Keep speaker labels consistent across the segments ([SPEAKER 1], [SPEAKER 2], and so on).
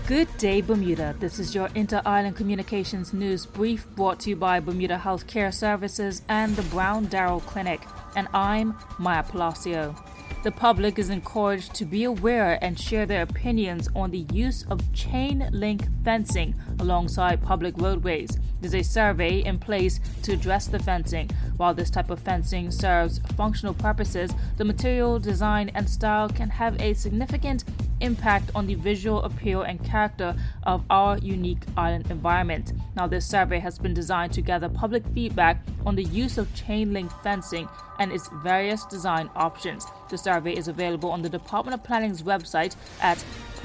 [SPEAKER 1] Good day, Bermuda. This is your Inter-Island Communications News Brief brought to you by Bermuda Healthcare Services and the Brown Darrell Clinic. And I'm Maya Palacio. The public is encouraged to be aware and share their opinions on the use of chain link fencing alongside public roadways. There's a survey in place to address the fencing. While this type of fencing serves functional purposes, the material, design, and style can have a significant impact on the visual appeal and character of our unique island environment. Now, this survey has been designed to gather public feedback on the use of chain link fencing and its various design options. The survey is available on the Department of Planning's website at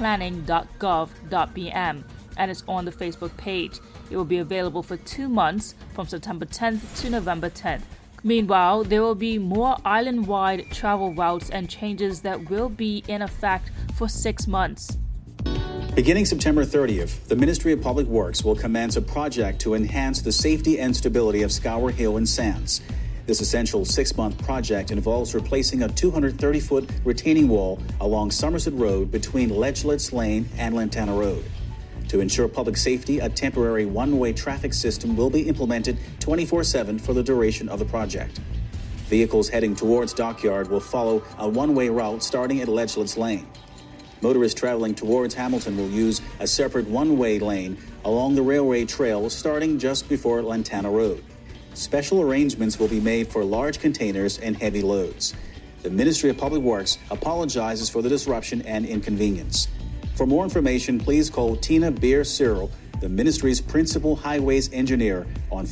[SPEAKER 1] planning.gov.bm and it's on the Facebook page. It will be available for 2 months from September 10th to November 10th. Meanwhile, there will be more island-wide travel routes and changes that will be in effect for 6 months.
[SPEAKER 2] Beginning September 30th, the Ministry of Public Works will commence a project to enhance the safety and stability of Scour Hill and Sands. This essential 6-month project involves replacing a 230-foot retaining wall along Somerset Road between Ledgelets Lane and Lantana Road. To ensure public safety, a temporary one-way traffic system will be implemented 24/7 for the duration of the project. Vehicles heading towards Dockyard will follow a one-way route starting at Ledgelets Lane. Motorists traveling towards Hamilton will use a separate one-way lane along the railway trail starting just before Lantana Road. Special arrangements will be made for large containers and heavy loads. The Ministry of Public Works apologizes for the disruption and inconvenience. For more information, please call Tina Beer-Cyril, the Ministry's Principal Highways Engineer, on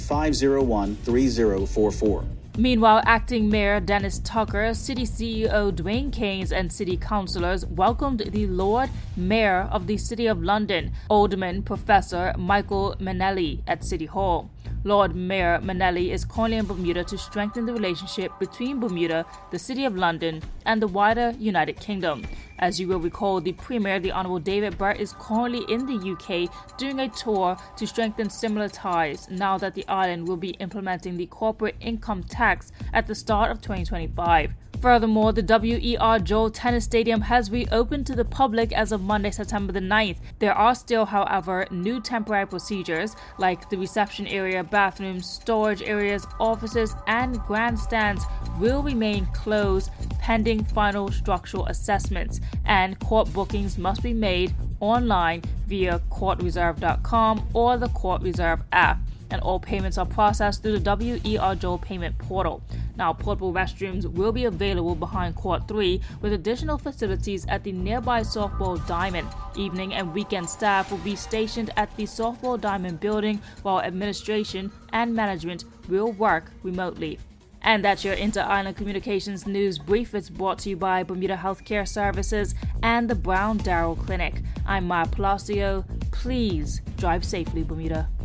[SPEAKER 2] 501-3044.
[SPEAKER 1] Meanwhile, Acting Mayor Dennis Tucker, City CEO Dwayne Keynes, and City Councillors welcomed the Lord Mayor of the City of London, Alderman Professor Michael Manelli, at City Hall. Lord Mayor Manelli is currently in Bermuda to strengthen the relationship between Bermuda, the City of London, and the wider United Kingdom. As you will recall, the Premier, the Honourable David Burt, is currently in the UK doing a tour to strengthen similar ties now that the island will be implementing the corporate income tax at the start of 2025. Furthermore, the W.E.R. Joel Tennis Stadium has reopened to the public as of Monday, September the 9th. There are still, however, new temporary procedures like the reception area, bathrooms, storage areas, offices, and grandstands will remain closed pending final structural assessments, and court bookings must be made online via courtreserve.com or the Court Reserve app. And all payments are processed through the W.E.R. Joel payment portal. Now, portable restrooms will be available behind Court 3 with additional facilities at the nearby Softball Diamond. Evening and weekend staff will be stationed at the Softball Diamond building while administration and management will work remotely. And that's your Inter-Island Communications News Brief. It's brought to you by Bermuda Healthcare Services and the Brown Darrell Clinic. I'm Maya Palacio. Please drive safely, Bermuda.